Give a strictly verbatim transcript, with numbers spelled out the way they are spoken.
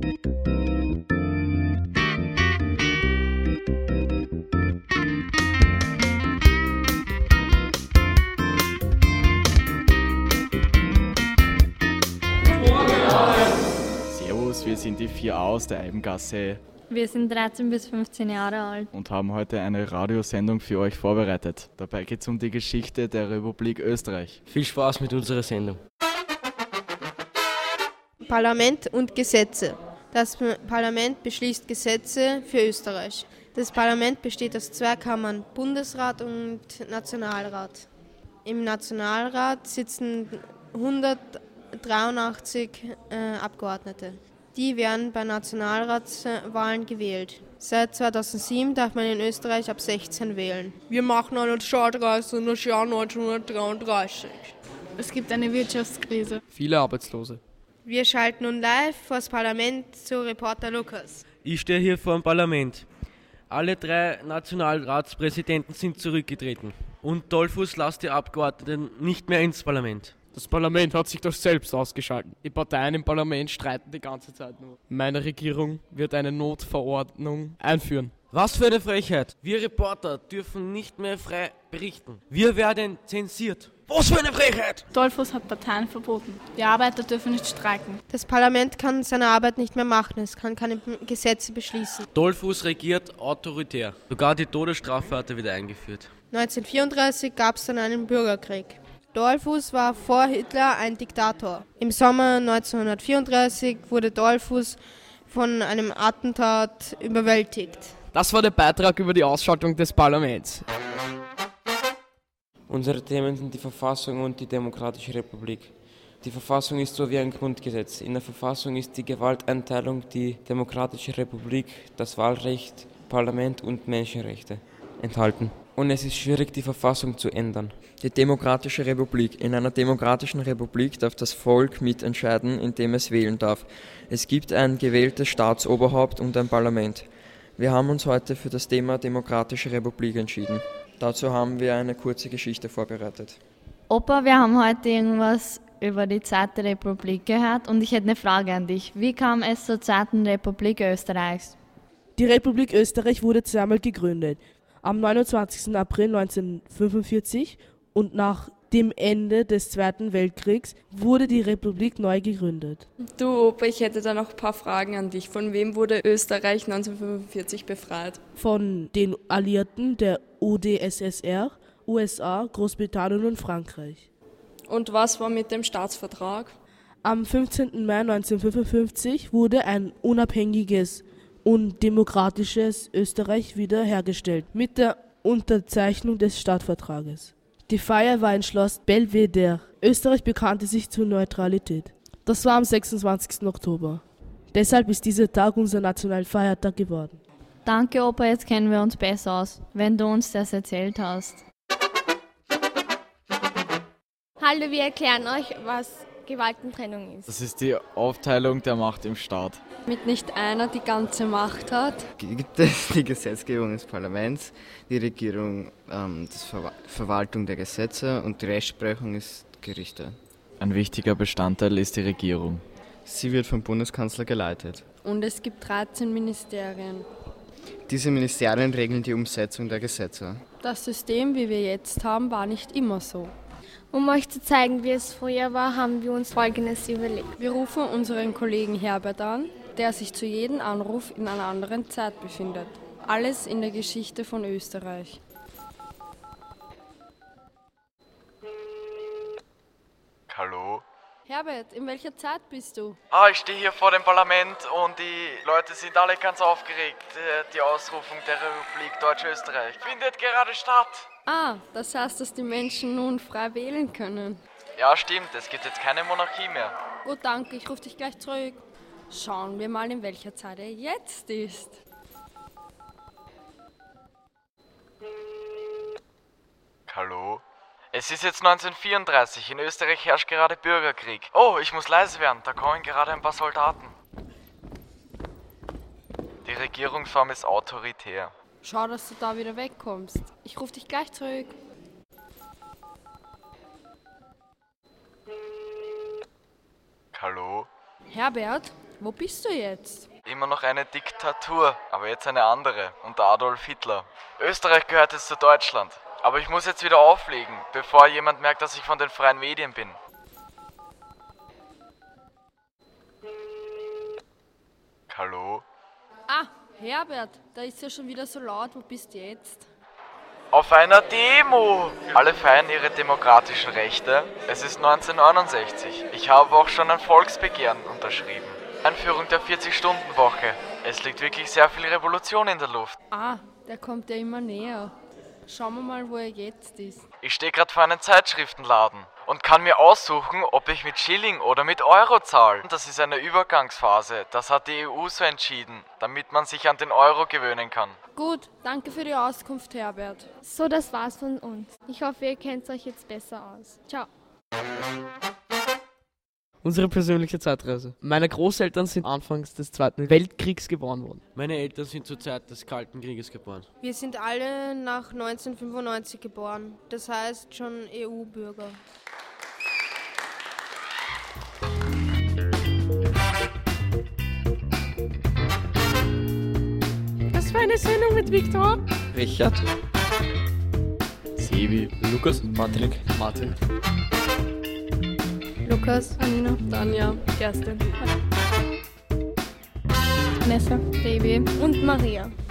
Servus, wir sind die vier A aus der Eibengasse Wir sind dreizehn bis fünfzehn Jahre alt. und haben heute eine Radiosendung für euch vorbereitet. Dabei geht es um die Geschichte der Republik Österreich. Viel Spaß mit unserer Sendung. Parlament und Gesetze. Das Parlament beschließt Gesetze für Österreich. Das Parlament besteht aus zwei Kammern, Bundesrat und Nationalrat. Im Nationalrat sitzen hundertdreiundachtzig äh, Abgeordnete. Die werden bei Nationalratswahlen gewählt. Seit zweitausendsieben darf man in Österreich ab sechzehn wählen. Wir machen eine Startreise in das Jahr neunzehnhundertdreiunddreißig. Es gibt eine Wirtschaftskrise. Viele Arbeitslose. Wir schalten nun live vor das Parlament zu Reporter Lukas. Ich stehe hier vor dem Parlament. Alle drei Nationalratspräsidenten sind zurückgetreten. Und Dollfuß lässt die Abgeordneten nicht mehr ins Parlament. Das Parlament hat sich doch selbst ausgeschaltet. Die Parteien im Parlament streiten die ganze Zeit nur. Meine Regierung wird eine Notverordnung einführen. Was für eine Frechheit. Wir Reporter dürfen nicht mehr frei berichten. Wir werden zensiert. Was für eine Frechheit! Dollfuß hat Parteien verboten. Die Arbeiter dürfen nicht streiken. Das Parlament kann seine Arbeit nicht mehr machen, es kann keine Gesetze beschließen. Dollfuß regiert autoritär. Sogar die Todesstrafe hat er wieder eingeführt. neunzehnhundertvierunddreißig gab es dann einen Bürgerkrieg. Dollfuß war vor Hitler ein Diktator. Im Sommer neunzehnhundertvierunddreißig wurde Dollfuß von einem Attentat überwältigt. Das war der Beitrag über die Ausschaltung des Parlaments. Unsere Themen sind die Verfassung und die Demokratische Republik. Die Verfassung ist so wie ein Grundgesetz. In der Verfassung ist die Gewalteinteilung, die Demokratische Republik, das Wahlrecht, Parlament und Menschenrechte enthalten. Und es ist schwierig, die Verfassung zu ändern. Die Demokratische Republik. In einer demokratischen Republik darf das Volk mitentscheiden, indem es wählen darf. Es gibt ein gewähltes Staatsoberhaupt und ein Parlament. Wir haben uns heute für das Thema Demokratische Republik entschieden. Dazu haben wir eine kurze Geschichte vorbereitet. Opa, wir haben heute irgendwas über die Zweite Republik gehört und ich hätte eine Frage an dich. Wie kam es zur Zweiten Republik Österreichs? Die Republik Österreich wurde zweimal gegründet. Am neunundzwanzigsten April neunzehnhundertfünfundvierzig und nach dem Ende des Zweiten Weltkriegs wurde die Republik neu gegründet. Du Opa, ich hätte da noch ein paar Fragen an dich. Von wem wurde Österreich neunzehnhundertfünfundvierzig befreit? Von den Alliierten der U d S S R, U S A, Großbritannien und Frankreich. Und was war mit dem Staatsvertrag? Am fünfzehnten Mai neunzehnhundertfünfundfünfzig wurde ein unabhängiges und demokratisches Österreich wiederhergestellt mit der Unterzeichnung des Staatsvertrages. Die Feier war in Schloss Belvedere. Österreich bekannte sich zur Neutralität. Das war am sechsundzwanzigsten Oktober. Deshalb ist dieser Tag unser Nationalfeiertag geworden. Danke Opa, jetzt kennen wir uns besser aus, wenn du uns das erzählt hast. Hallo, wir erklären euch, was Gewaltentrennung ist. Das ist die Aufteilung der Macht im Staat. Damit nicht einer die ganze Macht hat. Gibt es die Gesetzgebung des Parlaments, die Regierung, ähm, die Ver- Verwaltung der Gesetze und die Rechtsprechung ist Gerichte. Ein wichtiger Bestandteil ist die Regierung. Sie wird vom Bundeskanzler geleitet. Und es gibt dreizehn Ministerien. Diese Ministerien regeln die Umsetzung der Gesetze. Das System, wie wir jetzt haben, war nicht immer so. Um euch zu zeigen, wie es früher war, haben wir uns Folgendes überlegt. Wir rufen unseren Kollegen Herbert an, der sich zu jedem Anruf in einer anderen Zeit befindet. Alles in der Geschichte von Österreich. Hallo? Herbert, in welcher Zeit bist du? Ah, ich stehe hier vor dem Parlament und die Leute sind alle ganz aufgeregt. Die Ausrufung der Republik Deutsch-Österreich findet gerade statt. Ah, das heißt, dass die Menschen nun frei wählen können. Ja, stimmt, es gibt jetzt keine Monarchie mehr. Gut, danke, ich rufe dich gleich zurück. Schauen wir mal, in welcher Zeit er jetzt ist. Hallo? Es ist jetzt neunzehnhundertvierunddreißig, in Österreich herrscht gerade Bürgerkrieg. Oh, ich muss leise werden, da kommen gerade ein paar Soldaten. Die Regierungsform ist autoritär. Schau, dass du da wieder wegkommst. Ich rufe dich gleich zurück. Hallo? Herbert, wo bist du jetzt? Immer noch eine Diktatur, aber jetzt eine andere, unter Adolf Hitler. Österreich gehört jetzt zu Deutschland. Aber ich muss jetzt wieder auflegen, bevor jemand merkt, dass ich von den freien Medien bin. Hallo? Ah, Herbert, da ist ja schon wieder so laut. Wo bist du jetzt? Auf einer Demo! Alle feiern ihre demokratischen Rechte. Es ist neunzehnhundertneunundsechzig. Ich habe auch schon ein Volksbegehren unterschrieben. Einführung der vierzig-Stunden-Woche. Es liegt wirklich sehr viel Revolution in der Luft. Ah, der kommt ja immer näher. Schauen wir mal, wo er jetzt ist. Ich stehe gerade vor einem Zeitschriftenladen und kann mir aussuchen, ob ich mit Schilling oder mit Euro zahle. Das ist eine Übergangsphase. Das hat die E U so entschieden, damit man sich an den Euro gewöhnen kann. Gut, danke für die Auskunft, Herbert. So, das war's von uns. Ich hoffe, ihr kennt euch jetzt besser aus. Ciao. Unsere persönliche Zeitreise. Meine Großeltern sind anfangs des Zweiten Weltkriegs geboren worden. Meine Eltern sind zur Zeit des Kalten Krieges geboren. Wir sind alle nach neunzehnhundertfünfundneunzig geboren, das heißt schon E U-Bürger. Das war eine Sendung mit Viktor, Richard, Sebi, Lukas, Patrick, Martin, Lukas, Anina, Tanja, Kerstin, Nessa, Devi und Maria.